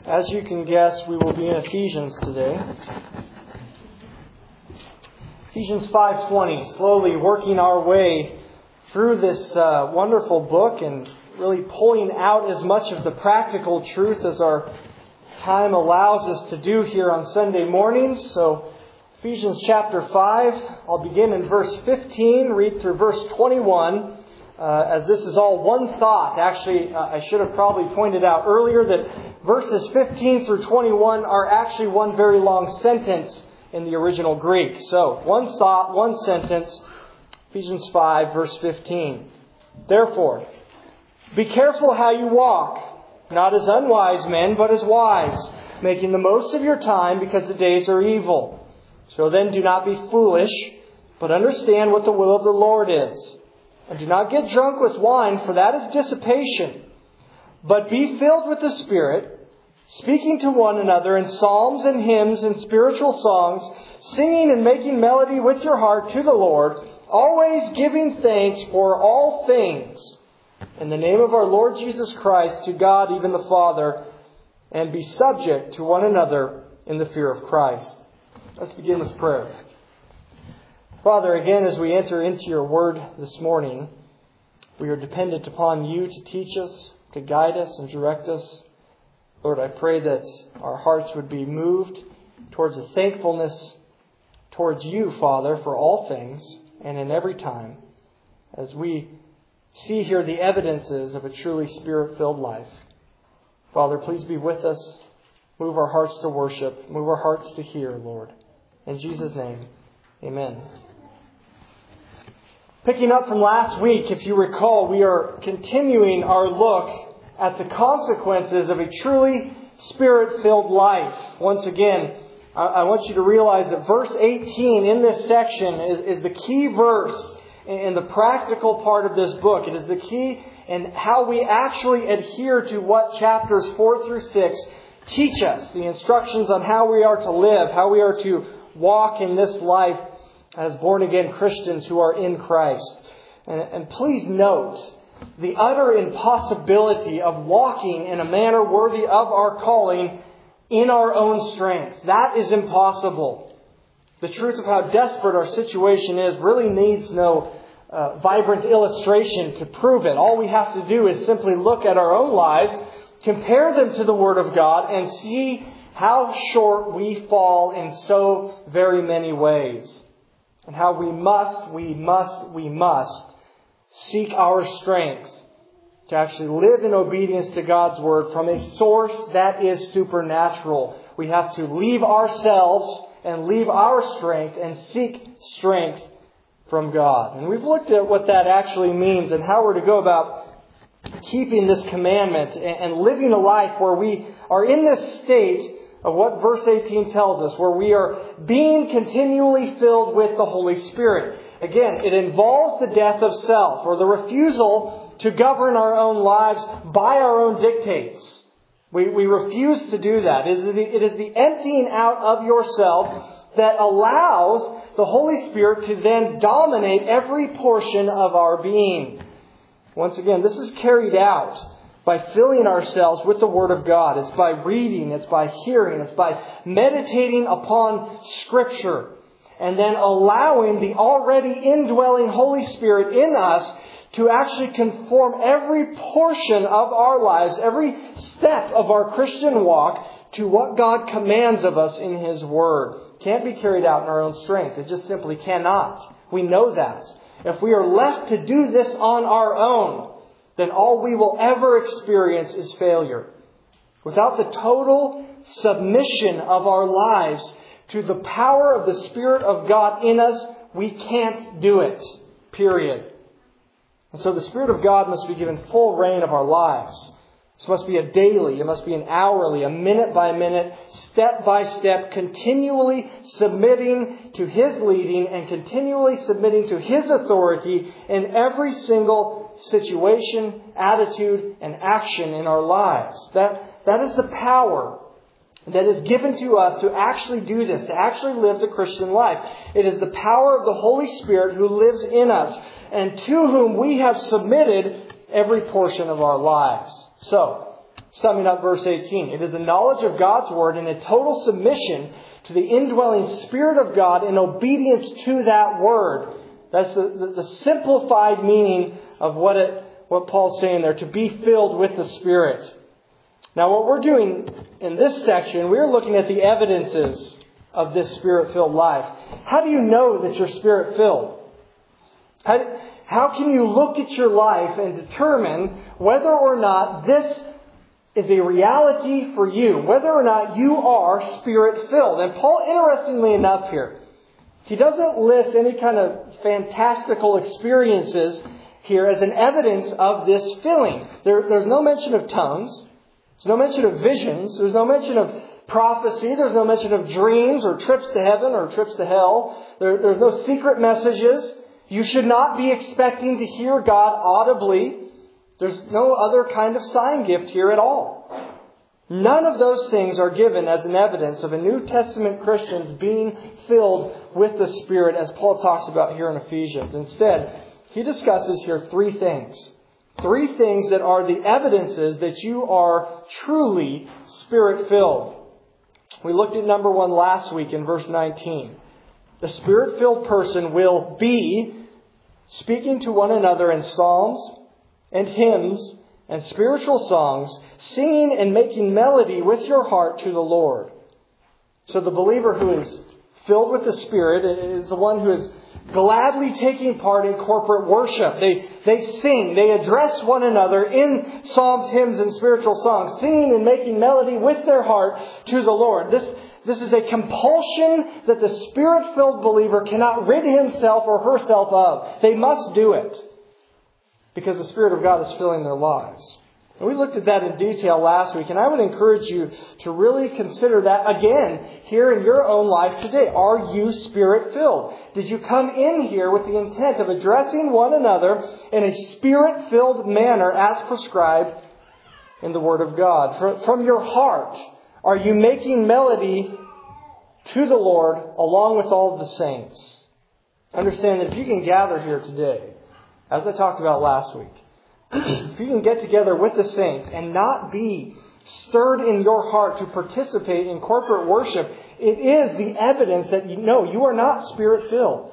As you can guess, we will be in Ephesians today. Ephesians 5:20, slowly working our way through this wonderful book and really pulling out as much of the practical truth as our time allows us to do here on Sunday mornings. So Ephesians chapter 5, I'll begin in verse 15, read through verse 21. As this is all one thought. Actually, I should have probably pointed out earlier that verses 15 through 21 are actually one very long sentence in the original Greek. So, one thought, one sentence. Ephesians 5, verse 15. Therefore, be careful how you walk, not as unwise men, but as wise, making the most of your time because the days are evil. So then do not be foolish, but understand what the will of the Lord is. And do not get drunk with wine, for that is dissipation. But be filled with the Spirit, speaking to one another in psalms and hymns and spiritual songs, singing and making melody with your heart to the Lord, always giving thanks for all things in the name of our Lord Jesus Christ to God, even the Father, and be subject to one another in the fear of Christ. Let's begin with prayer. Father, again, as we enter into your word this morning, we are dependent upon you to teach us, to guide us and direct us. Lord, I pray that our hearts would be moved towards a thankfulness towards you, Father, for all things and in every time, as we see here the evidences of a truly Spirit-filled life. Father, please be with us. Move our hearts to worship. Move our hearts to hear, Lord. In Jesus' name, amen. Picking up from last week, if you recall, we are continuing our look at the consequences of a truly Spirit-filled life. Once again, I want you to realize that verse 18 in this section is the key verse in the practical part of this book. It is the key in how we actually adhere to what chapters 4 through 6 teach us. The instructions on how we are to live, how we are to walk in this life as born-again Christians who are in Christ. And please note the utter impossibility of walking in a manner worthy of our calling in our own strength. That is impossible. The truth of how desperate our situation is really needs no vibrant illustration to prove it. All we have to do is simply look at our own lives, compare them to the Word of God, and see how short we fall in so very many ways. And how we must seek our strength to actually live in obedience to God's Word from a source that is supernatural. We have to leave ourselves and leave our strength and seek strength from God. And we've looked at what that actually means and how we're to go about keeping this commandment and living a life where we are in this state of what verse 18 tells us, where we are being continually filled with the Holy Spirit. Again, it involves the death of self, or the refusal to govern our own lives by our own dictates. We refuse to do that. It is the emptying out of yourself that allows the Holy Spirit to then dominate every portion of our being. Once again, this is carried out by filling ourselves with the Word of God. It's by reading, it's by hearing, it's by meditating upon Scripture, and then allowing the already indwelling Holy Spirit in us to actually conform every portion of our lives, every step of our Christian walk, to what God commands of us in His Word. Can't be carried out in our own strength. It just simply cannot. We know that. If we are left to do this on our own, then all we will ever experience is failure. Without the total submission of our lives to the power of the Spirit of God in us, we can't do it. Period. And so the Spirit of God must be given full reign of our lives. This must be a daily, it must be an hourly, a minute by minute, step by step, continually submitting to His leading and continually submitting to His authority in every single situation, attitude, and action in our lives. That is the power that is given to us to actually do this, to actually live the Christian life. It is the power of the Holy Spirit who lives in us and to whom we have submitted every portion of our lives. So, Summing up verse 18, it is a knowledge of God's Word and a total submission to the indwelling Spirit of God in obedience to that Word. That's the simplified meaning of what Paul's saying there, to be filled with the Spirit. Now what we're doing in this section, we're looking at the evidences of this Spirit-filled life. How do you know that you're Spirit-filled? How can you look at your life and determine whether or not this is a reality for you, whether or not you are Spirit-filled? And Paul, interestingly enough here, he doesn't list any kind of fantastical experiences here as an evidence of this filling. There's no mention of tongues. There's no mention of visions. There's no mention of prophecy. There's no mention of dreams or trips to heaven or trips to hell. There's no secret messages. You should not be expecting to hear God audibly. There's no other kind of sign gift here at all. None of those things are given as an evidence of a New Testament Christians being filled with the Spirit, as Paul talks about here in Ephesians. Instead, he discusses here three things. Three things that are the evidences that you are truly Spirit-filled. We looked at number 1 last week in verse 19. The Spirit-filled person will be speaking to one another in psalms and hymns and spiritual songs, singing and making melody with your heart to the Lord. So the believer who is filled with the Spirit is the one who is gladly taking part in corporate worship. They sing, they address one another in psalms, hymns, and spiritual songs, singing and making melody with their heart to the Lord. This is a compulsion that the Spirit-filled believer cannot rid himself or herself of. They must do it because the Spirit of God is filling their lives. And we looked at that in detail last week, and I would encourage you to really consider that again here in your own life today. Are you Spirit-filled? Did you come in here with the intent of addressing one another in a Spirit-filled manner as prescribed in the Word of God? From your heart, are you making melody to the Lord along with all of the saints? Understand that if you can gather here today, as I talked about last week, if you can get together with the saints and not be stirred in your heart to participate in corporate worship, it is the evidence that you know you are not Spirit-filled.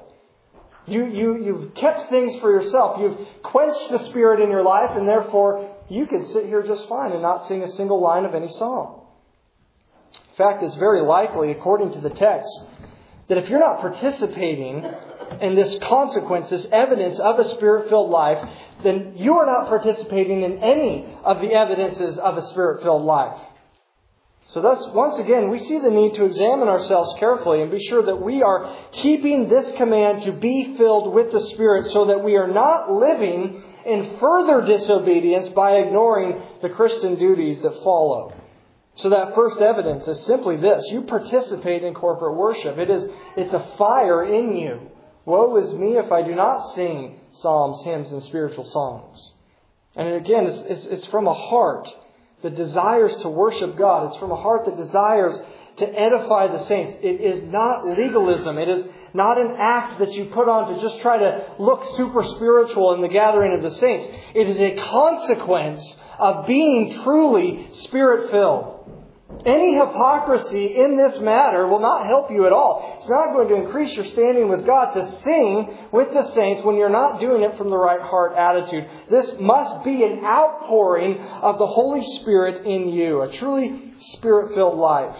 You've kept things for yourself. You've quenched the Spirit in your life, and therefore you can sit here just fine and not sing a single line of any song. In fact, it's very likely, according to the text, that if you're not participating in this consequence, this evidence of a Spirit-filled life, then you are not participating in any of the evidences of a Spirit-filled life. So thus, once again, we see the need to examine ourselves carefully and be sure that we are keeping this command to be filled with the Spirit so that we are not living in further disobedience by ignoring the Christian duties that follow. So that first evidence is simply this. You participate in corporate worship. It's a fire in you. Woe is me if I do not sing psalms, hymns, and spiritual songs. And again, it's from a heart that desires to worship God. It's from a heart that desires to edify the saints. It is not legalism. It is not an act that you put on to just try to look super spiritual in the gathering of the saints. It is a consequence of being truly Spirit-filled. Any hypocrisy in this matter will not help you at all. It's not going to increase your standing with God to sing with the saints when you're not doing it from the right heart attitude. This must be an outpouring of the Holy Spirit in you, a truly Spirit-filled life.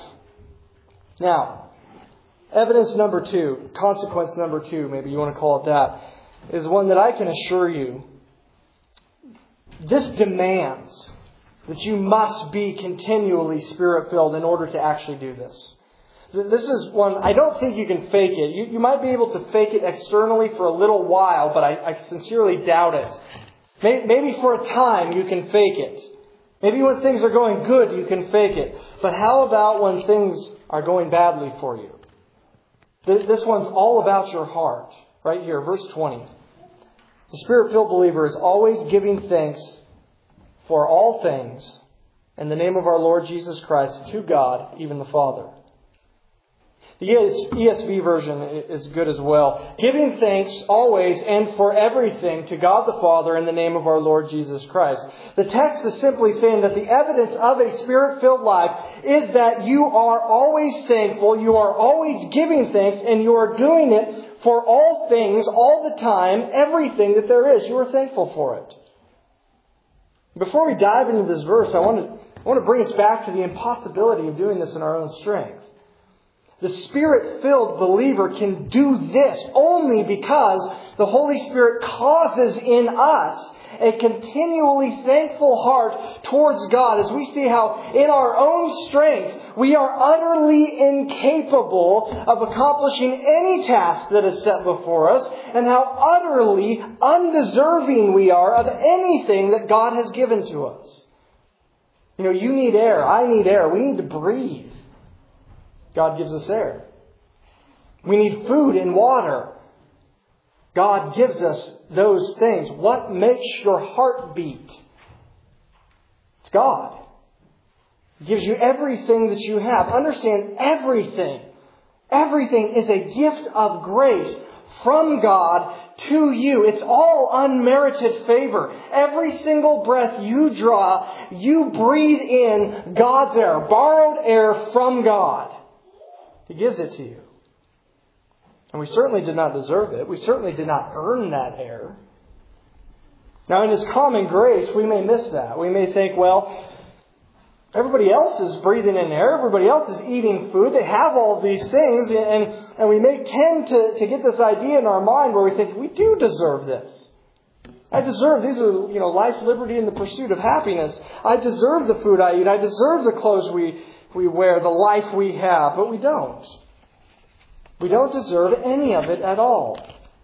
Now, evidence number 2, consequence number 2, maybe you want to call it that, is one that I can assure you, this demands that you must be continually Spirit-filled in order to actually do this. This is one, I don't think you can fake it. You might be able to fake it externally for a little while, but I sincerely doubt it. Maybe for a time you can fake it. Maybe when things are going good, you can fake it. But how about when things are going badly for you? This one's all about your heart. Right here, verse 20. The Spirit-filled believer is always giving thanks for all things in the name of our Lord Jesus Christ to God, even the Father. The ESV version is good as well. Giving thanks always and for everything to God the Father in the name of our Lord Jesus Christ. The text is simply saying that the evidence of a Spirit-filled life is that you are always thankful, you are always giving thanks, and you are doing it for all things, all the time, everything that there is. You are thankful for it. Before we dive into this verse, I want to bring us back to the impossibility of doing this in our own strength. The Spirit-filled believer can do this only because the Holy Spirit causes in us a continually thankful heart towards God, as we see how in our own strength we are utterly incapable of accomplishing any task that is set before us, and how utterly undeserving we are of anything that God has given to us. You need air. I need air. We need to breathe. God gives us air. We need food and water. God gives us those things. What makes your heart beat? It's God. He gives you everything that you have. Understand, everything. Everything is a gift of grace from God to you. It's all unmerited favor. Every single breath you draw, you breathe in God's air, borrowed air from God. He gives it to you. And we certainly did not deserve it. We certainly did not earn that air. Now, in His common grace, we may miss that. We may think, well, everybody else is breathing in air. Everybody else is eating food. They have all of these things. And we may tend to get this idea in our mind where we think, we do deserve this. I deserve, these are, life, liberty, and the pursuit of happiness. I deserve the food I eat. I deserve the clothes we wear, the life we have. But we don't. We don't deserve any of it at all.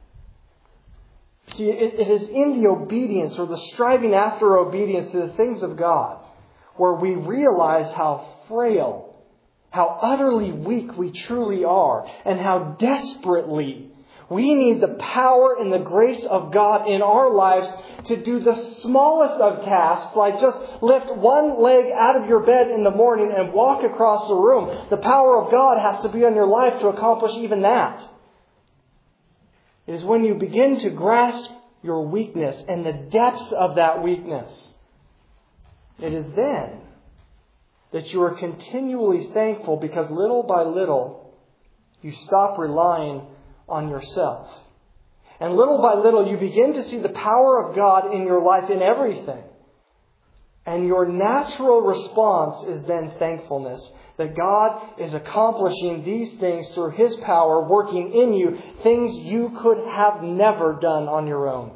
See, it is in the obedience or the striving after obedience to the things of God where we realize how frail, how utterly weak we truly are, and how desperately we need the power and the grace of God in our lives to do the smallest of tasks, like just lift one leg out of your bed in the morning and walk across the room. The power of God has to be on your life to accomplish even that. It is when you begin to grasp your weakness and the depths of that weakness, it is then that you are continually thankful, because little by little you stop relying on yourself. And little by little you begin to see the power of God in your life in everything. And your natural response is then thankfulness. That God is accomplishing these things through His power working in you. Things you could have never done on your own.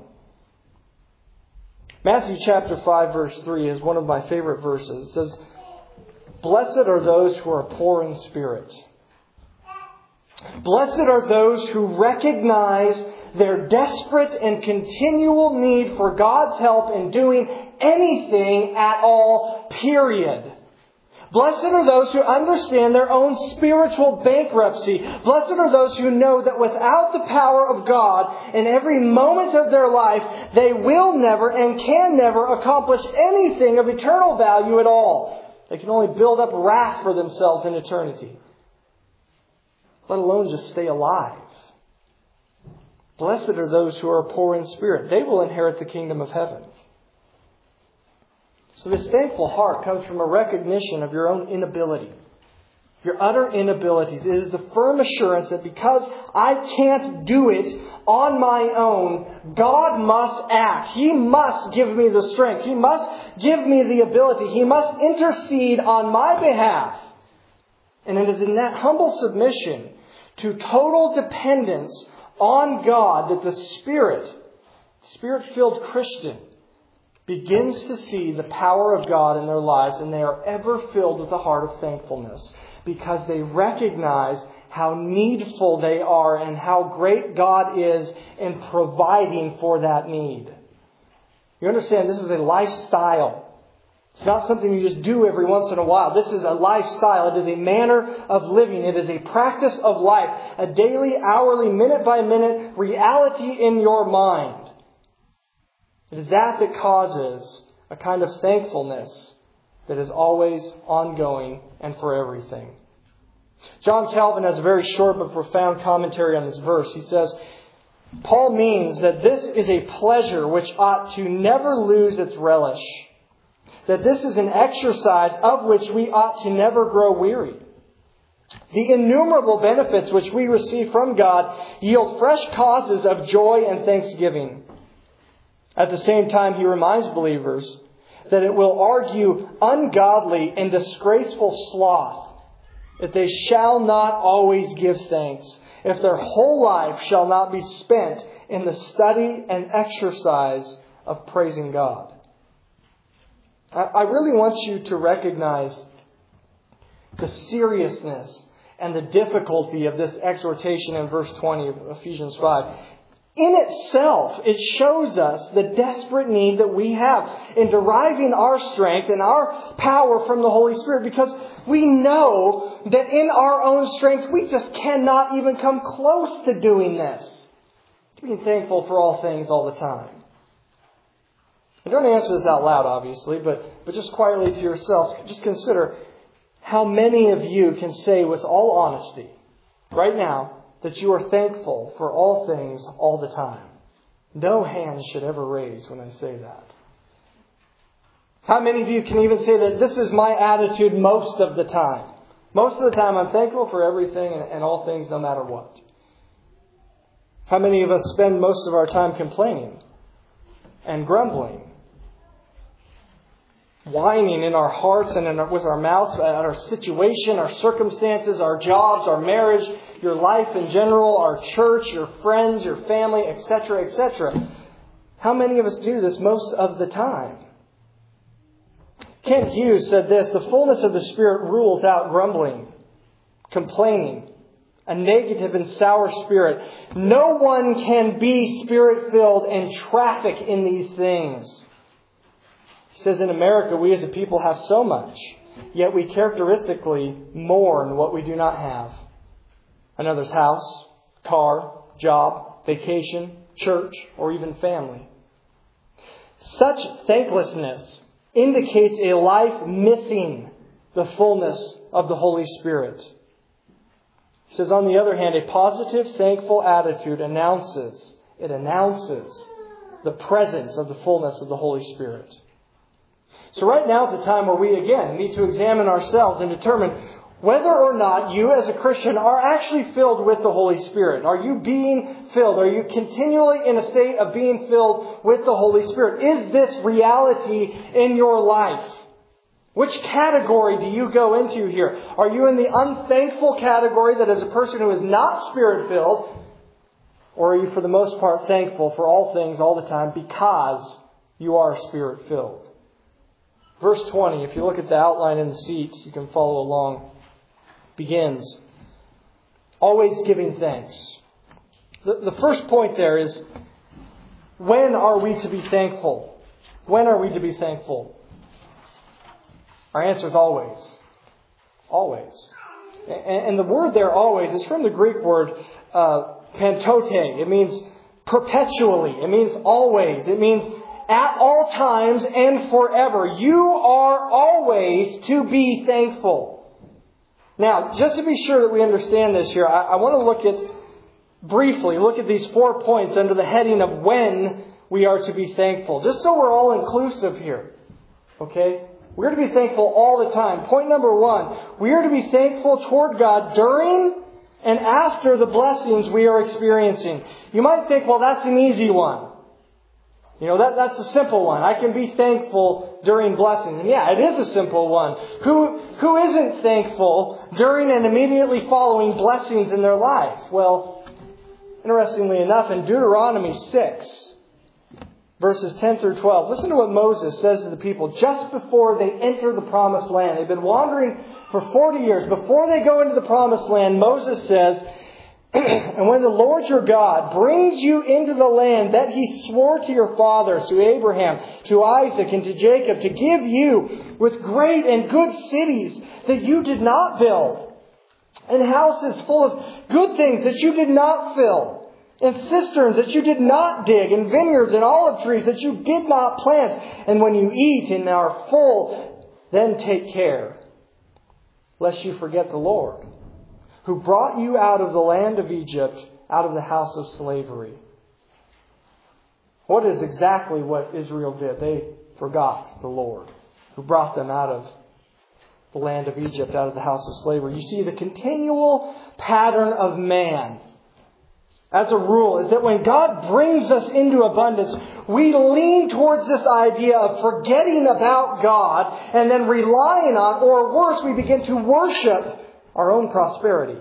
Matthew chapter 5 verse 3 is one of my favorite verses. It says, "Blessed are those who are poor in spirit. Blessed are those who recognize their desperate and continual need for God's help in doing anything at all, period. Blessed are those who understand their own spiritual bankruptcy. Blessed are those who know that without the power of God in every moment of their life, they will never and can never accomplish anything of eternal value at all. They can only build up wrath for themselves in eternity, let alone just stay alive. Blessed are those who are poor in spirit. They will inherit the kingdom of heaven." So this thankful heart comes from a recognition of your own inability. Your utter inabilities. It is the firm assurance that because I can't do it on my own, God must act. He must give me the strength. He must give me the ability. He must intercede on my behalf. And it is in that humble submission to total dependence on God that the Spirit-filled Christian begins to see the power of God in their lives, and they are ever filled with a heart of thankfulness because they recognize how needful they are and how great God is in providing for that need. You understand, this is a lifestyle. It's not something you just do every once in a while. This is a lifestyle. It is a manner of living. It is a practice of life. A daily, hourly, minute by minute reality in your mind. It is that causes a kind of thankfulness that is always ongoing and for everything. John Calvin has a very short but profound commentary on this verse. He says, Paul means that this is a pleasure which ought to never lose its relish. That this is an exercise of which we ought to never grow weary. The innumerable benefits which we receive from God yield fresh causes of joy and thanksgiving. At the same time, he reminds believers that it will argue ungodly and disgraceful sloth if they shall not always give thanks, if their whole life shall not be spent in the study and exercise of praising God. I really want you to recognize the seriousness and the difficulty of this exhortation in verse 20 of Ephesians 5. In itself, it shows us the desperate need that we have in deriving our strength and our power from the Holy Spirit, because we know that in our own strength we just cannot even come close to doing this. Being thankful for all things all the time. And don't answer this out loud, obviously, but just quietly to yourselves, just consider how many of you can say with all honesty, right now, that you are thankful for all things all the time. No hand should ever raise when I say that. How many of you can even say that this is my attitude most of the time? Most of the time I'm thankful for everything and all things no matter what. How many of us spend most of our time complaining and grumbling? Whining in our hearts and with our mouths at our situation, our circumstances, our jobs, our marriage, your life in general, our church, your friends, your family, etc., etc. How many of us do this most of the time? Kent Hughes said this: the fullness of the Spirit rules out grumbling, complaining, a negative and sour spirit. No one can be Spirit-filled and traffic in these things. He says in America, we as a people have so much, yet we characteristically mourn what we do not have. Another's house, car, job, vacation, church, or even family. Such thanklessness indicates a life missing the fullness of the Holy Spirit. He says, on the other hand, a positive, thankful attitude announces the presence of the fullness of the Holy Spirit. So right now is a time where we again need to examine ourselves and determine whether or not you as a Christian are actually filled with the Holy Spirit. Are you being filled? Are you continually in a state of being filled with the Holy Spirit? Is this reality in your life? Which category do you go into here? Are you in the unthankful category, that is a person who is not Spirit-filled? Or are you for the most part thankful for all things all the time because you are Spirit-filled? Verse 20, if you look at the outline in the seat, you can follow along, begins, always giving thanks. The first point there is, when are we to be thankful? When are we to be thankful? Our answer is always. Always. And the word there, always, is from the Greek word pantote. It means perpetually. It means always. It means at all times and forever. You are always to be thankful. Now, just to be sure that we understand this here, I want to briefly look at these 4 points under the heading of when we are to be thankful. Just so we're all inclusive here. Okay? We're to be thankful all the time. Point number 1, we are to be thankful toward God during and after the blessings we are experiencing. You might think, well, that's an easy one. You know, that's a simple one. I can be thankful during blessings. And yeah, it is a simple one. Who isn't thankful during and immediately following blessings in their life? Well, interestingly enough, in Deuteronomy 6, verses 10 through 12, listen to what Moses says to the people just before they enter the promised land. They've been wandering for 40 years. Before they go into the promised land, Moses says, and when the Lord your God brings you into the land that He swore to your fathers, to Abraham, to Isaac, and to Jacob, to give you with great and good cities that you did not build, and houses full of good things that you did not fill, and cisterns that you did not dig, and vineyards and olive trees that you did not plant, and when you eat and are full, then take care, lest you forget the Lord, who brought you out of the land of Egypt, out of the house of slavery. What is exactly what Israel did? They forgot the Lord, who brought them out of the land of Egypt, out of the house of slavery. You see, the continual pattern of man, as a rule, is that when God brings us into abundance, we lean towards this idea of forgetting about God and then relying on, or worse, we begin to worship our own prosperity.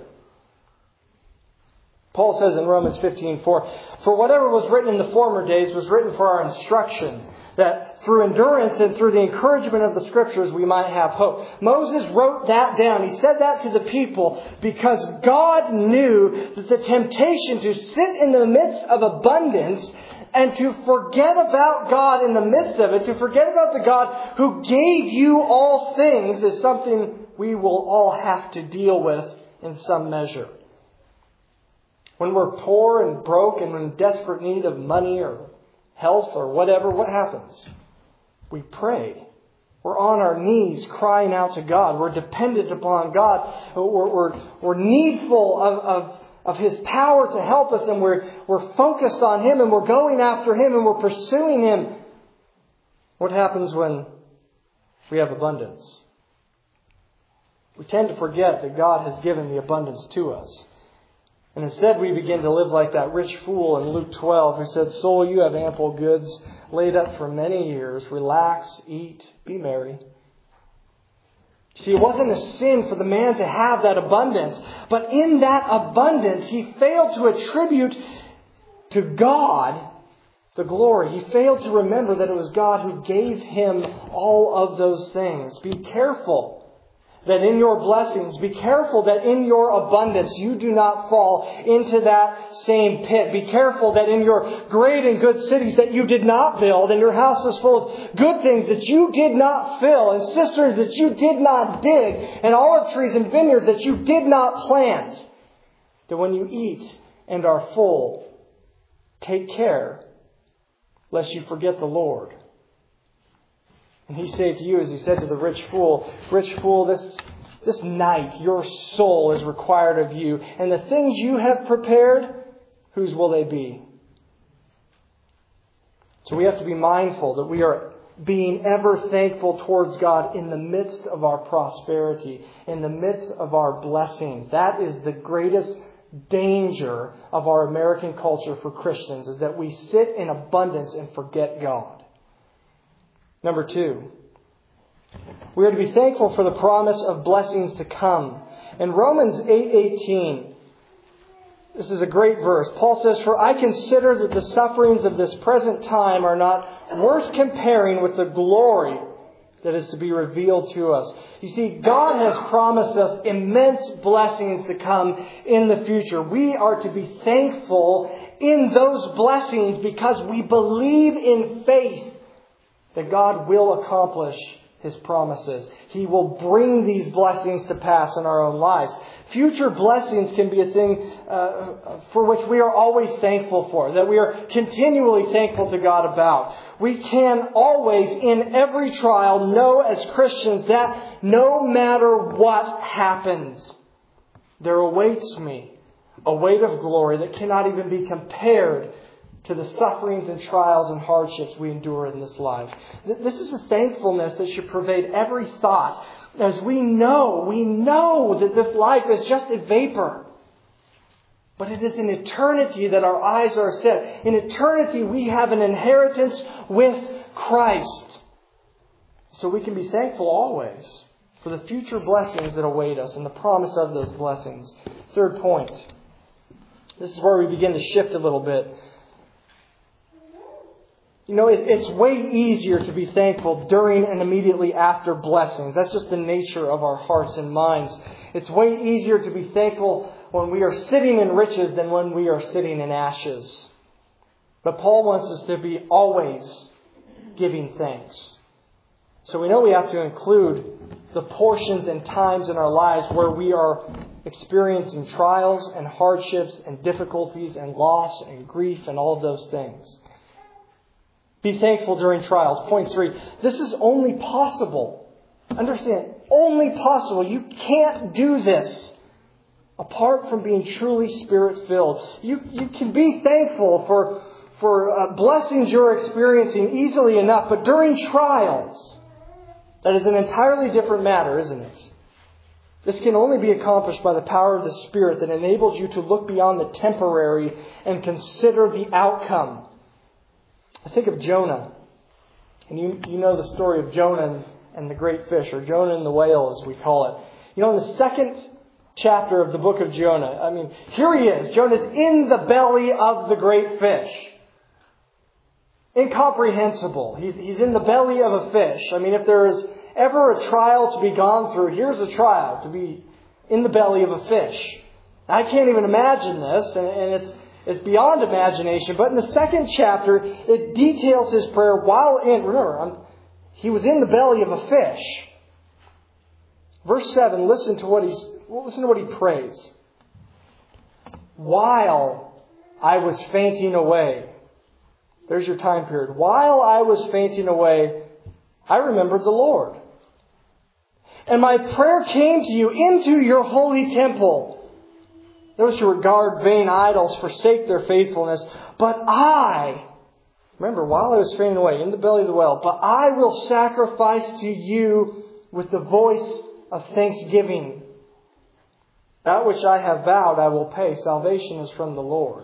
Paul says in Romans 15:4, "For whatever was written in the former days was written for our instruction, that through endurance and through the encouragement of the Scriptures we might have hope." Moses wrote that down. He said that to the people because God knew that the temptation to sit in the midst of abundance and to forget about God in the midst of it, to forget about the God who gave you all things, is something we will all have to deal with in some measure. When we're poor and broke and in desperate need of money or health or whatever, what happens? We pray. We're on our knees crying out to God. We're dependent upon God. We're needful of His power to help us, and we're focused on Him, and we're going after Him, and we're pursuing Him. What happens when we have abundance? We tend to forget that God has given the abundance to us. And instead we begin to live like that rich fool in Luke 12 who said, "Soul, you have ample goods laid up for many years. Relax, eat, be merry." See, it wasn't a sin for the man to have that abundance. But in that abundance, he failed to attribute to God the glory. He failed to remember that it was God who gave him all of those things. Be careful that in your blessings, be careful that in your abundance you do not fall into that same pit. Be careful that in your great and good cities that you did not build, and your house is full of good things that you did not fill, and cisterns that you did not dig, and olive trees and vineyards that you did not plant, that when you eat and are full, take care lest you forget the Lord. And He said to you, as He said to the rich fool, this night your soul is required of you. And the things you have prepared, whose will they be? So we have to be mindful that we are being ever thankful towards God in the midst of our prosperity, in the midst of our blessing. That is the greatest danger of our American culture for Christians, is that we sit in abundance and forget God. Number 2, we are to be thankful for the promise of blessings to come. In Romans 8:18, this is a great verse. Paul says, "For I consider that the sufferings of this present time are not worth comparing with the glory that is to be revealed to us." You see, God has promised us immense blessings to come in the future. We are to be thankful in those blessings because we believe in faith that God will accomplish His promises. He will bring these blessings to pass in our own lives. Future blessings can be a thing for which we are always thankful for, that we are continually thankful to God about. We can always, in every trial, know as Christians that no matter what happens, there awaits me a weight of glory that cannot even be compared to the sufferings and trials and hardships we endure in this life. This is a thankfulness that should pervade every thought, as we know that this life is just a vapor. But it is in eternity that our eyes are set. In eternity we have an inheritance with Christ. So we can be thankful always for the future blessings that await us and the promise of those blessings. Third point. This is where we begin to shift a little bit. You know, it's way easier to be thankful during and immediately after blessings. That's just the nature of our hearts and minds. It's way easier to be thankful when we are sitting in riches than when we are sitting in ashes. But Paul wants us to be always giving thanks. So we know we have to include the portions and times in our lives where we are experiencing trials and hardships and difficulties and loss and grief and all of those things. Be thankful during trials. Point 3. This is only possible. Understand, only possible. You can't do this apart from being truly Spirit-filled. You can be thankful for blessings you're experiencing easily enough, but during trials, that is an entirely different matter, isn't it? This can only be accomplished by the power of the Spirit that enables you to look beyond the temporary and consider the outcome. I think of Jonah. And you know the story of Jonah and the great fish, or Jonah and the whale as we call it. You know, in the second chapter of the book of Jonah, here he is. Jonah's in the belly of the great fish. Incomprehensible. He's in the belly of a fish. If there is ever a trial to be gone through, here's a trial, to be in the belly of a fish. I can't even imagine this, and it's beyond imagination. But in the second chapter, it details his prayer while in, he was in the belly of a fish. Verse 7, listen to what he prays. While I was fainting away. There's your time period. While I was fainting away, I remembered the Lord. And my prayer came to you into your holy temple. Those who regard vain idols forsake their faithfulness. But remember, while I was fainting away in the belly of the whale, but I will sacrifice to you with the voice of thanksgiving. That which I have vowed I will pay. Salvation is from the Lord.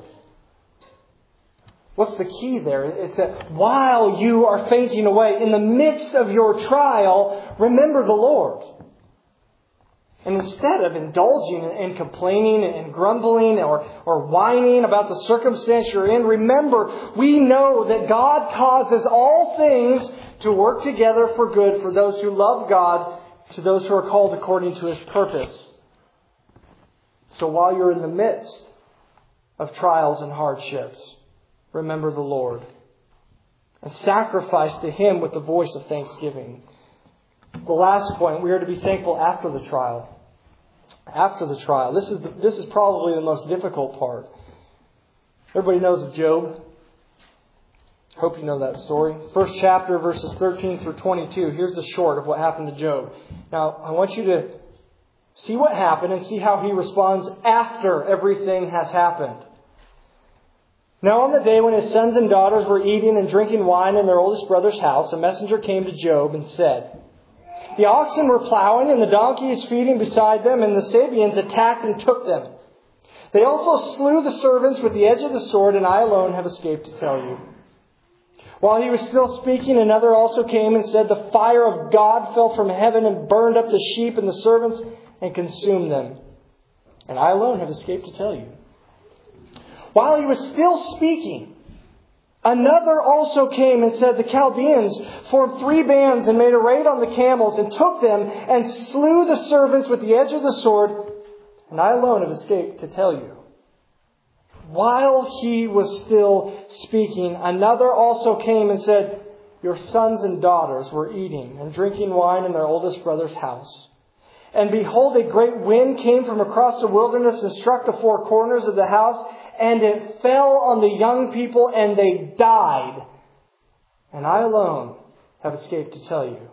What's the key there? It's that while you are fainting away, in the midst of your trial, remember the Lord. And instead of indulging in complaining and grumbling or whining about the circumstance you're in, remember, we know that God causes all things to work together for good for those who love God, to those who are called according to His purpose. So while you're in the midst of trials and hardships, remember the Lord. And sacrifice to Him with the voice of thanksgiving. The last point, we are to be thankful after the trial. After the trial. This is probably the most difficult part. Everybody knows of Job. Hope you know that story. First chapter, verses 13 through 22. Here's the short of what happened to Job. Now, I want you to see what happened and see how he responds after everything has happened. Now on the day when his sons and daughters were eating and drinking wine in their oldest brother's house, a messenger came to Job and said, the oxen were plowing and the donkeys feeding beside them, and the Sabeans attacked and took them. They also slew the servants with the edge of the sword, and I alone have escaped to tell you. While he was still speaking, another also came and said, the fire of God fell from heaven and burned up the sheep and the servants and consumed them. And I alone have escaped to tell you. While he was still speaking, another also came and said, the Chaldeans formed 3 bands and made a raid on the camels and took them and slew the servants with the edge of the sword. And I alone have escaped to tell you. While he was still speaking, another also came and said, your sons and daughters were eating and drinking wine in their oldest brother's house. And behold, a great wind came from across the wilderness and struck the 4 corners of the house, and it fell on the young people, and they died. And I alone have escaped to tell you.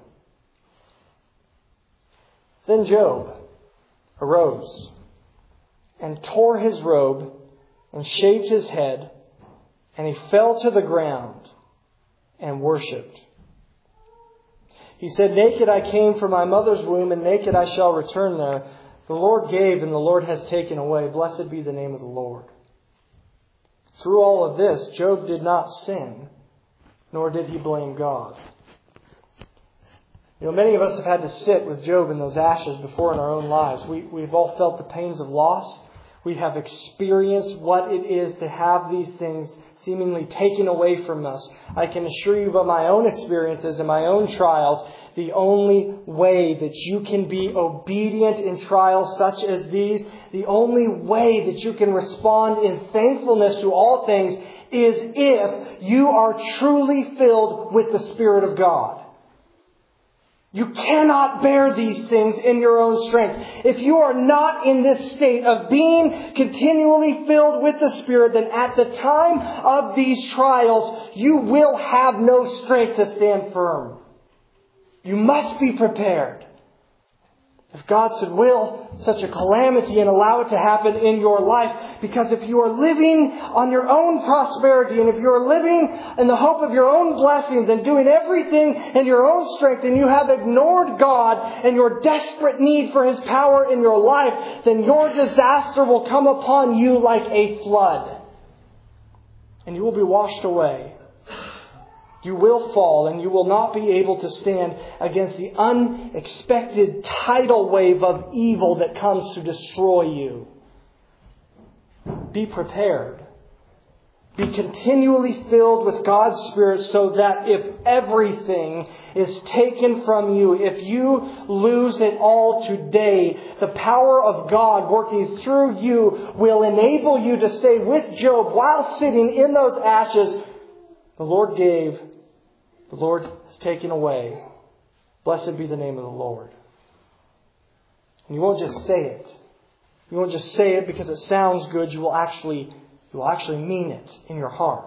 Then Job arose and tore his robe and shaved his head, and he fell to the ground and worshipped. He said, naked I came from my mother's womb, and naked I shall return there. The Lord gave, and the Lord has taken away. Blessed be the name of the Lord. Through all of this, Job did not sin, nor did he blame God. Many of us have had to sit with Job in those ashes before in our own lives. We've all felt the pains of loss. We have experienced what it is to have these things seemingly taken away from us. I can assure you by my own experiences and my own trials, the only way that you can be obedient in trials such as these, the only way that you can respond in thankfulness to all things is if you are truly filled with the Spirit of God. You cannot bear these things in your own strength. If you are not in this state of being continually filled with the Spirit, then at the time of these trials, you will have no strength to stand firm. You must be prepared. If God should will such a calamity and allow it to happen in your life, because if you are living on your own prosperity and if you are living in the hope of your own blessings and doing everything in your own strength and you have ignored God and your desperate need for His power in your life, then your disaster will come upon you like a flood. And you will be washed away. You will fall and you will not be able to stand against the unexpected tidal wave of evil that comes to destroy you. Be prepared. Be continually filled with God's Spirit so that if everything is taken from you, if you lose it all today, the power of God working through you will enable you to say with Job while sitting in those ashes, the Lord gave, the Lord has taken away. Blessed be the name of the Lord. And you won't just say it. You won't just say it because it sounds good. You will actually mean it in your heart.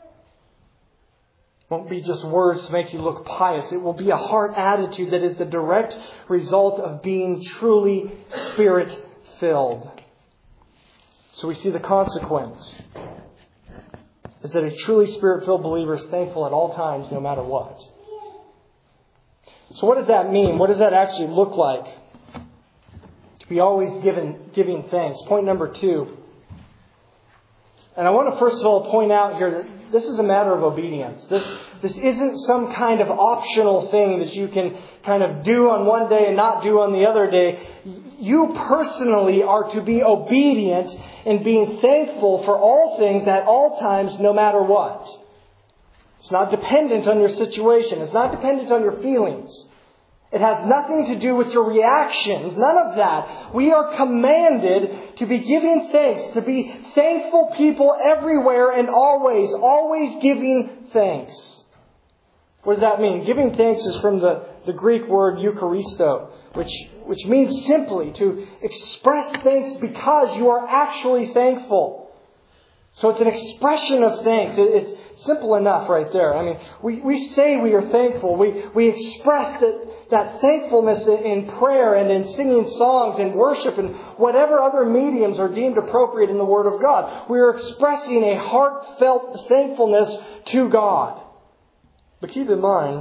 It won't be just words to make you look pious. It will be a heart attitude that is the direct result of being truly Spirit-filled. So we see the consequence is that a truly Spirit-filled believer is thankful at all times, no matter what. So what does that mean? What does that actually look like? To be always giving thanks. Point number 2. And I want to first of all point out here that this is a matter of obedience. This isn't some kind of optional thing that you can kind of do on one day and not do on the other day. You personally are to be obedient in being thankful for all things at all times, no matter what. It's not dependent on your situation. It's not dependent on your feelings. It has nothing to do with your reactions. None of that. We are commanded to be giving thanks, to be thankful people everywhere and always giving thanks. What does that mean? Giving thanks is from the Greek word eucharisto, which means simply to express thanks because you are actually thankful. So it's an expression of thanks. It's simple enough right there. I mean, we say we are thankful. We express that thankfulness in prayer and in singing songs and worship and whatever other mediums are deemed appropriate in the Word of God. We are expressing a heartfelt thankfulness to God. But keep in mind,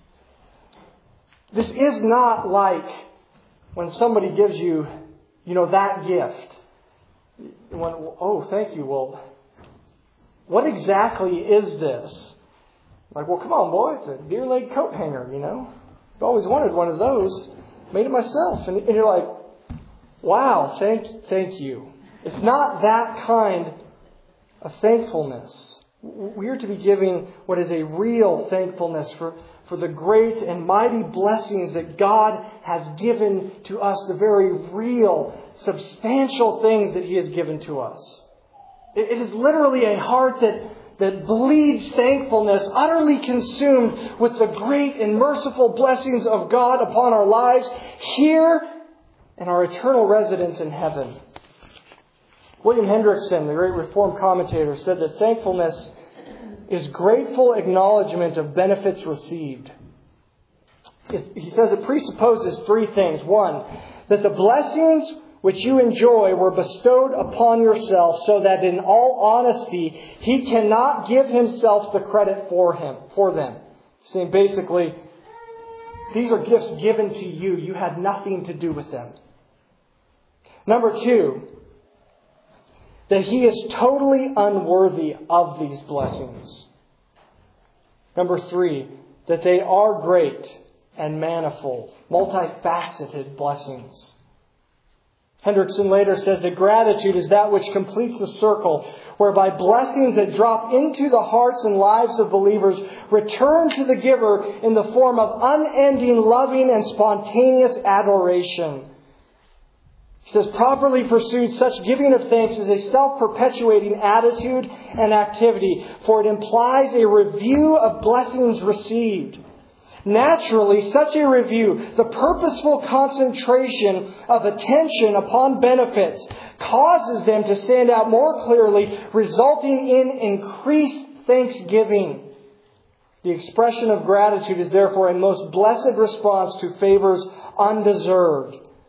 this is not like when somebody gives you, that gift. Oh, thank you. Well, what exactly is this? Like, well, come on, boy. It's a deer leg coat hanger, I've always wanted one of those. Made it myself. And you're like, wow, thank you. It's not that kind of thankfulness. We are to be giving what is a real thankfulness for the great and mighty blessings that God has given to us, the very real, substantial things that He has given to us. It is literally a heart that bleeds thankfulness, utterly consumed with the great and merciful blessings of God upon our lives here and our eternal residence in heaven. William Hendrickson, the great Reformed commentator, said that thankfulness is grateful acknowledgement of benefits received. He says it presupposes 3 things. 1, that the blessings which you enjoy were bestowed upon yourself so that in all honesty He cannot give Himself the credit for them. Saying basically, these are gifts given to you. You had nothing to do with them. Number 2, that He is totally unworthy of these blessings. Number 3, that they are great and manifold, multifaceted blessings. Hendrickson later says that gratitude is that which completes the circle, whereby blessings that drop into the hearts and lives of believers return to the giver in the form of unending, loving, and spontaneous adoration. He says, properly pursued, such giving of thanks is a self-perpetuating attitude and activity, for it implies a review of blessings received. Naturally, such a review, the purposeful concentration of attention upon benefits, causes them to stand out more clearly, resulting in increased thanksgiving. The expression of gratitude is therefore a most blessed response to favors undeserved.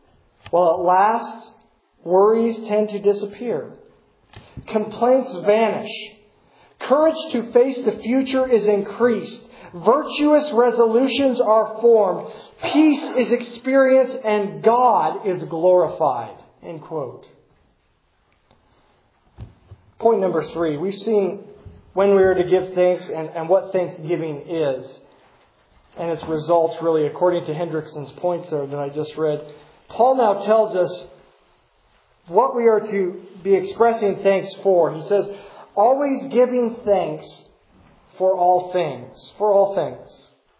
While it lasts, worries tend to disappear. Complaints vanish. Courage to face the future is increased. Virtuous resolutions are formed. Peace is experienced and God is glorified. End quote. Point number 3. We've seen when we are to give thanks and what thanksgiving is. And its results really according to Hendrickson's points there that I just read. Paul now tells us what we are to be expressing thanks for. He says, always giving thanks for all things. For all things.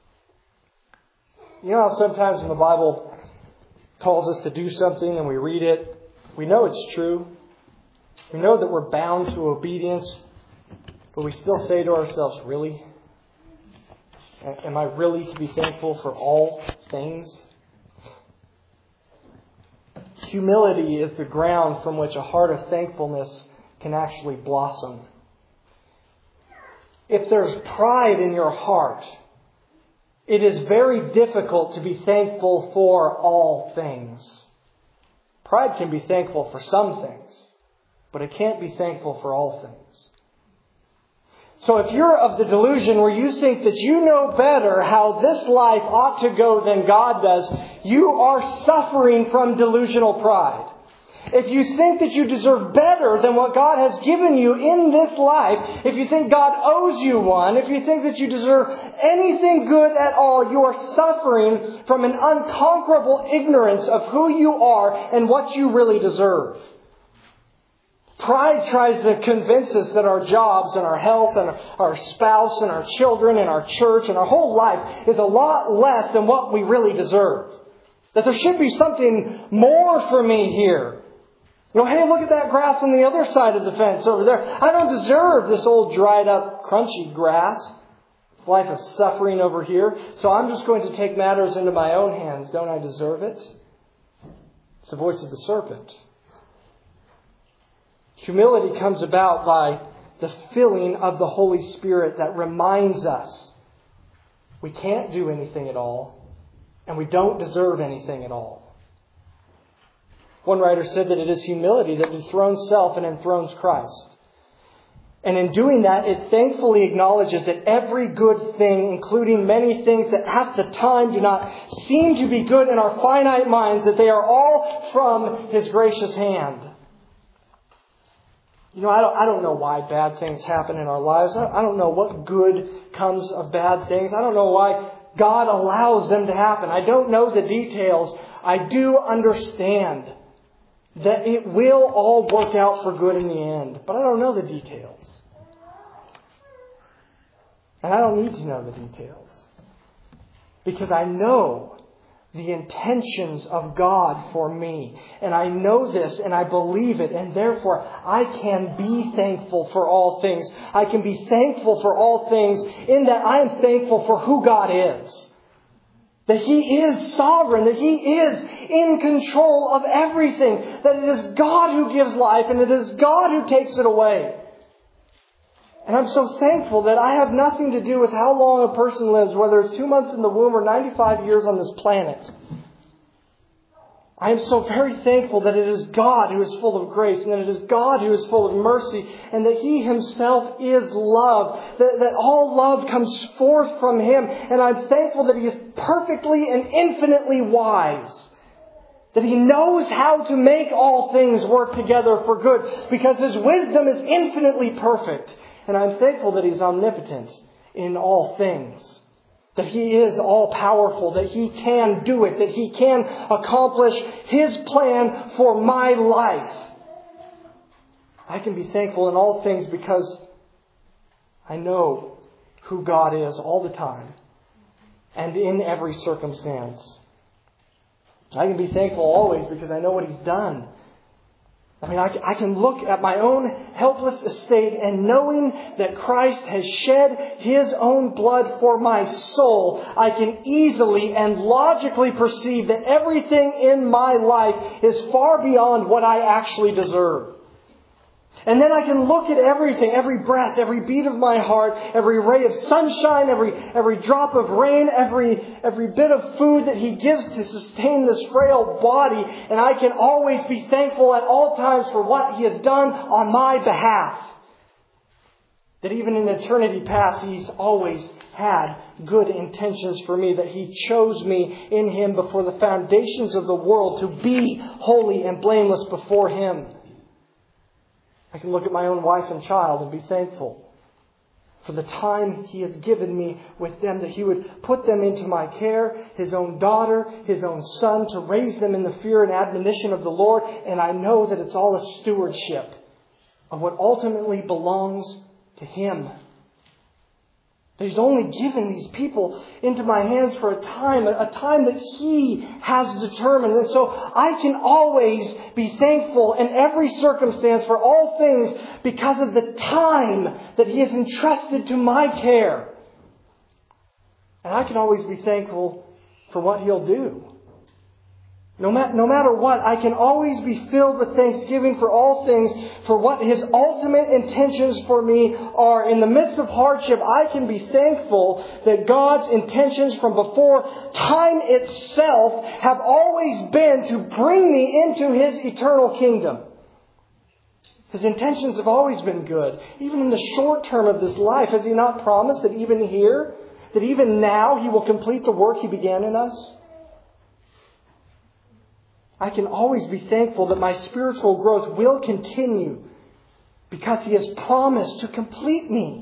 You know how sometimes when the Bible calls us to do something and we read it, we know it's true. We know that we're bound to obedience, but we still say to ourselves, really? Am I really to be thankful for all things? Humility is the ground from which a heart of thankfulness can actually blossom. If there's pride in your heart, it is very difficult to be thankful for all things. Pride can be thankful for some things, but it can't be thankful for all things. So if you're of the delusion where you think that you know better how this life ought to go than God does, you are suffering from delusional pride. If you think that you deserve better than what God has given you in this life, if you think God owes you one, if you think that you deserve anything good at all, you are suffering from an unconquerable ignorance of who you are and what you really deserve. Pride tries to convince us that our jobs and our health and our spouse and our children and our church and our whole life is a lot less than what we really deserve. That there should be something more for me here. You know, hey, look at that grass on the other side of the fence over there. I don't deserve this old dried up, crunchy grass. This life of suffering over here. So I'm just going to take matters into my own hands. Don't I deserve it? It's the voice of the serpent. Humility comes about by the filling of the Holy Spirit that reminds us we can't do anything at all and we don't deserve anything at all. One writer said that it is humility that dethrones self and enthrones Christ. And in doing that, it thankfully acknowledges that every good thing, including many things that at the time do not seem to be good in our finite minds, that they are all from His gracious hand. You know, I don't know why bad things happen in our lives. I don't know what good comes of bad things. I don't know why God allows them to happen. I don't know the details. I do understand that it will all work out for good in the end. But I don't know the details. And I don't need to know the details. Because I know the intentions of God for me. And I know this and I believe it. And therefore, I can be thankful for all things. I can be thankful for all things in that I am thankful for who God is. That He is sovereign. That He is in control of everything. That it is God who gives life and it is God who takes it away. And I'm so thankful that I have nothing to do with how long a person lives, whether it's 2 months in the womb or 95 years on this planet. I am so very thankful that it is God who is full of grace and that it is God who is full of mercy and that He Himself is love. That all love comes forth from Him. And I'm thankful that He is perfectly and infinitely wise. That He knows how to make all things work together for good because His wisdom is infinitely perfect. And I'm thankful that He's omnipotent in all things. That He is all powerful. That He can do it. That He can accomplish His plan for my life. I can be thankful in all things because I know who God is all the time. And in every circumstance. I can be thankful always because I know what He's done. I mean, I can look at my own helpless estate and knowing that Christ has shed His own blood for my soul, I can easily and logically perceive that everything in my life is far beyond what I actually deserve. And then I can look at everything, every breath, every beat of my heart, every ray of sunshine, every drop of rain, every bit of food that He gives to sustain this frail body. And I can always be thankful at all times for what He has done on my behalf. That even in eternity past, He's always had good intentions for me. That He chose me in Him before the foundations of the world to be holy and blameless before Him. I can look at my own wife and child and be thankful for the time He has given me with them, that He would put them into my care, His own daughter, His own son, to raise them in the fear and admonition of the Lord. And I know that it's all a stewardship of what ultimately belongs to Him. That He's only given these people into my hands for a time that He has determined. And so I can always be thankful in every circumstance for all things because of the time that He has entrusted to my care. And I can always be thankful for what He'll do. No matter what, I can always be filled with thanksgiving for all things, for what His ultimate intentions for me are. In the midst of hardship, I can be thankful that God's intentions from before time itself have always been to bring me into His eternal kingdom. His intentions have always been good. Even in the short term of this life, has He not promised that even here, that even now He will complete the work He began in us? I can always be thankful that my spiritual growth will continue because He has promised to complete me.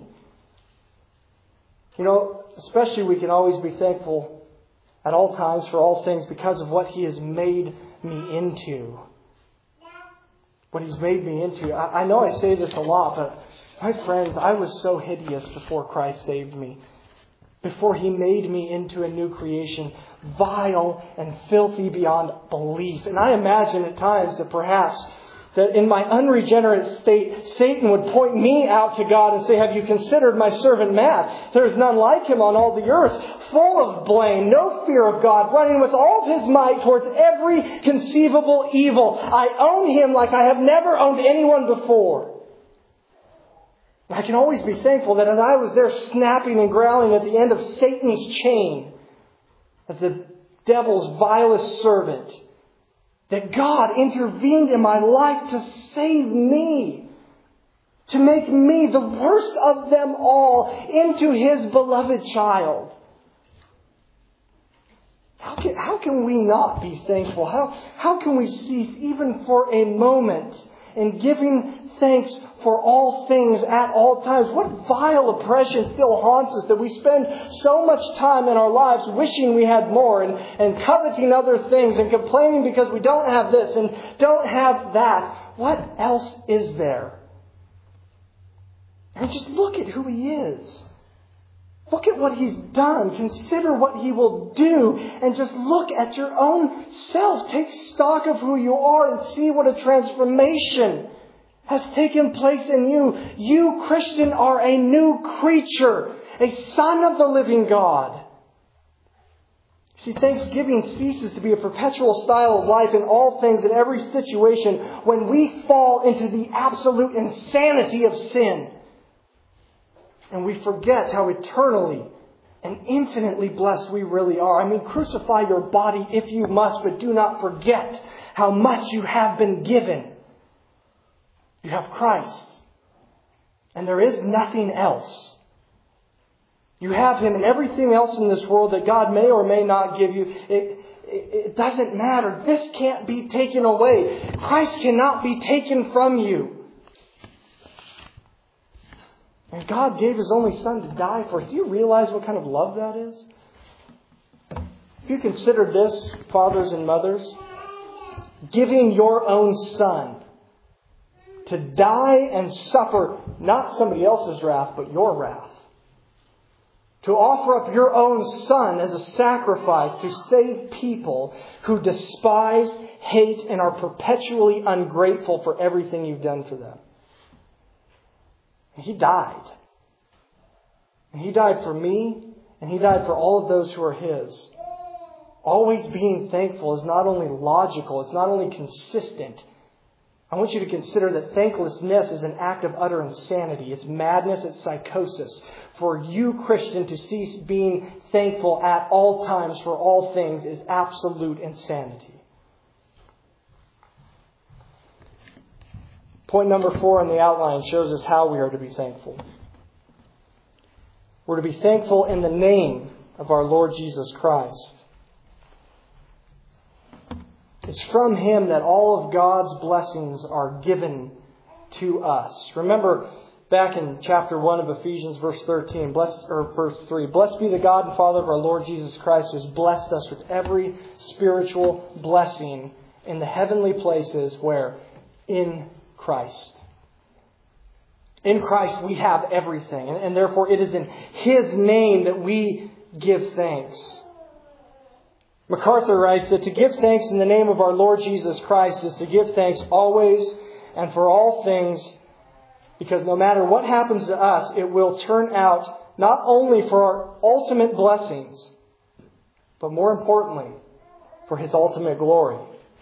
Especially we can always be thankful at all times for all things because of what He has made me into. What He's made me into. I know I say this a lot, but my friends, I was so hideous before Christ saved me. Before He made me into a new creation, vile and filthy beyond belief. And I imagine at times that perhaps that in my unregenerate state, Satan would point me out to God and say, "Have you considered my servant Matt? There is none like him on all the earth, full of blame, no fear of God, running with all of his might towards every conceivable evil. I own him like I have never owned anyone before." I can always be thankful that as I was there snapping and growling at the end of Satan's chain, as the devil's vilest servant, that God intervened in my life to save me, to make me, the worst of them all, into His beloved child. How can we not be thankful? How can we cease even for a moment in giving thanks for all things at all times? What vile oppression still haunts us that we spend so much time in our lives wishing we had more and coveting other things and complaining because we don't have this and don't have that. What else is there? And just look at who He is. Look at what He's done. Consider what He will do. And just look at your own self. Take stock of who you are and see what a transformation has taken place in you. You, Christian, are a new creature, a son of the living God. See, thanksgiving ceases to be a perpetual style of life in all things, in every situation, when we fall into the absolute insanity of sin. And we forget how eternally and infinitely blessed we really are. I mean, crucify your body if you must, but do not forget how much you have been given. You have Christ. And there is nothing else. You have Him, and everything else in this world that God may or may not give you, it doesn't matter. This can't be taken away. Christ cannot be taken from you. And God gave His only Son to die for us. Do you realize what kind of love that is? If you consider this, fathers and mothers, giving your own Son to die and suffer not somebody else's wrath, but your wrath. To offer up your own Son as a sacrifice to save people who despise, hate, and are perpetually ungrateful for everything you've done for them. And He died. And He died for me, and He died for all of those who are His. Always being thankful is not only logical, it's not only consistent, I want you to consider that thanklessness is an act of utter insanity. It's madness, it's psychosis. For you, Christian, to cease being thankful at all times for all things is absolute insanity. Point number 4 in the outline shows us how we are to be thankful. We're to be thankful in the name of our Lord Jesus Christ. It's from Him that all of God's blessings are given to us. Remember back in chapter 1 of Ephesians, verse 13, verse 3. Blessed be the God and Father of our Lord Jesus Christ, who has blessed us with every spiritual blessing in the heavenly places, where? In Christ. In Christ we have everything. And therefore it is in His name that we give thanks. MacArthur writes that to give thanks in the name of our Lord Jesus Christ is to give thanks always and for all things, because no matter what happens to us, it will turn out not only for our ultimate blessings, but more importantly, for His ultimate glory.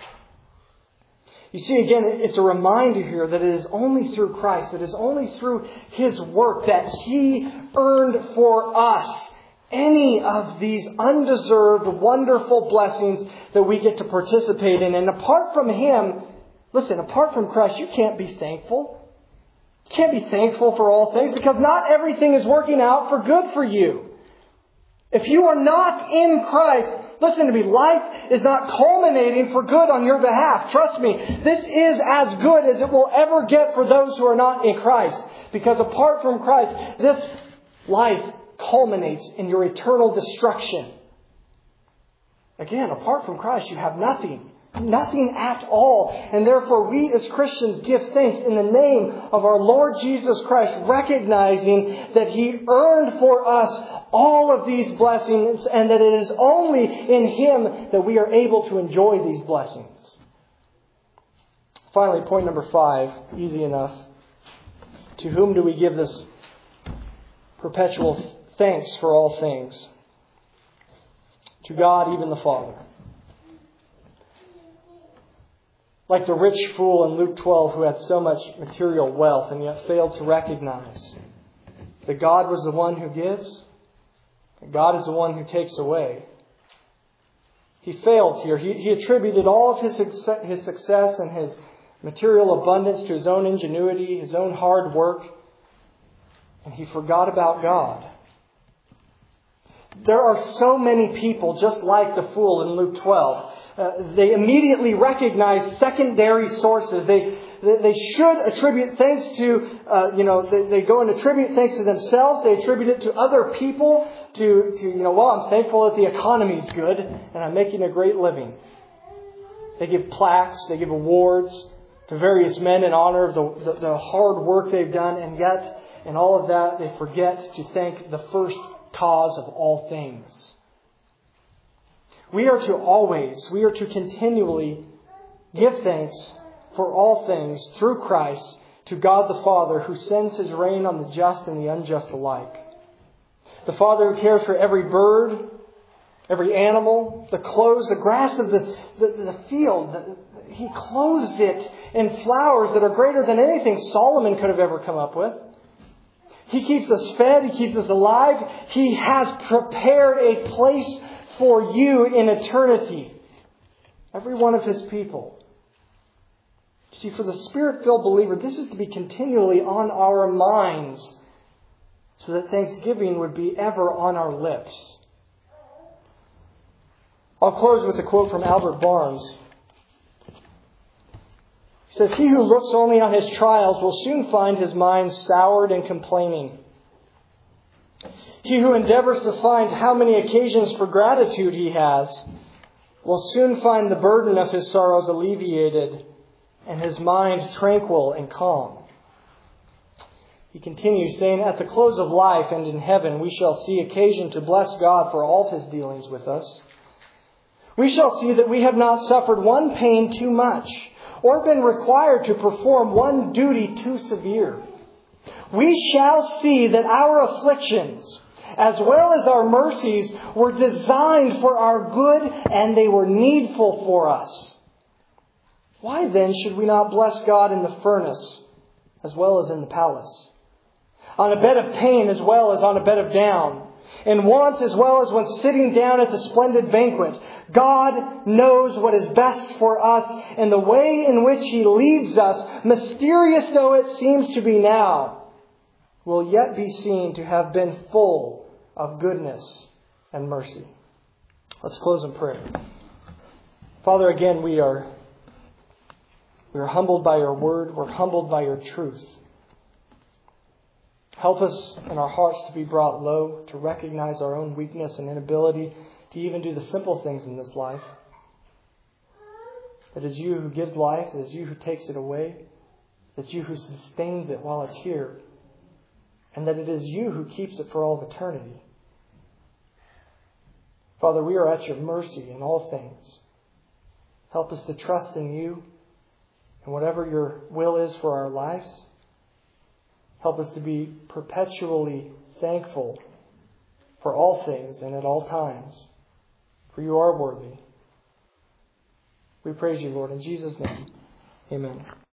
You see, again, it's a reminder here that it is only through Christ, that it is only through His work that He earned for us any of these undeserved, wonderful blessings that we get to participate in. And apart from Him, listen, apart from Christ, you can't be thankful. You can't be thankful for all things, because not everything is working out for good for you. If you are not in Christ, listen to me, life is not culminating for good on your behalf. Trust me, this is as good as it will ever get for those who are not in Christ. Because apart from Christ, this life culminates in your eternal destruction. Again, apart from Christ, you have nothing. Nothing at all. And therefore, we as Christians give thanks in the name of our Lord Jesus Christ, recognizing that He earned for us all of these blessings, and that it is only in Him that we are able to enjoy these blessings. Finally, point number 5, easy enough. To whom do we give this perpetual thanks for all things? To God, even the Father. Like the rich fool in Luke 12 who had so much material wealth and yet failed to recognize that God was the one who gives, that God is the one who takes away. He failed here. He attributed all of his success and his material abundance to his own ingenuity, his own hard work, and he forgot about God. There are so many people just like the fool in Luke 12. They immediately recognize secondary sources. They should attribute thanks to, they go and attribute thanks to themselves. They attribute it to other people. I'm thankful that the economy is good and I'm making a great living. They give plaques, they give awards to various men in honor of the hard work they've done. And yet, in all of that, they forget to thank the first cause of all things. We are to continually give thanks for all things through Christ to God the Father, who sends His rain on the just and the unjust alike. The Father who cares for every bird, every animal, the clothes, the grass of the field. He clothes it in flowers that are greater than anything Solomon could have ever come up with. He keeps us fed. He keeps us alive. He has prepared a place for you in eternity. Every one of His people. See, for the Spirit-filled believer, this is to be continually on our minds, so that thanksgiving would be ever on our lips. I'll close with a quote from Albert Barnes. He says, "He who looks only on his trials will soon find his mind soured and complaining. He who endeavors to find how many occasions for gratitude he has will soon find the burden of his sorrows alleviated and his mind tranquil and calm." He continues saying, "At the close of life and in heaven we shall see occasion to bless God for all of His dealings with us. We shall see that we have not suffered one pain too much, or been required to perform one duty too severe. We shall see that our afflictions, as well as our mercies, were designed for our good, and they were needful for us." Why then should we not bless God in the furnace as well as in the palace? On a bed of pain as well as on a bed of down. In want as well as when sitting down at the splendid banquet. God knows what is best for us, and the way in which He leads us, mysterious though it seems to be now, will yet be seen to have been full of goodness and mercy. Let's close in prayer. Father, again, we are humbled by Your word. We're humbled by Your truth. Help us in our hearts to be brought low, to recognize our own weakness and inability to even do the simple things in this life. That it is You who gives life, it is You who takes it away, that You who sustains it while it's here, and that it is You who keeps it for all of eternity. Father, we are at Your mercy in all things. Help us to trust in You and whatever Your will is for our lives. Help us to be perpetually thankful for all things and at all times. For You are worthy. We praise You, Lord, in Jesus' name. Amen.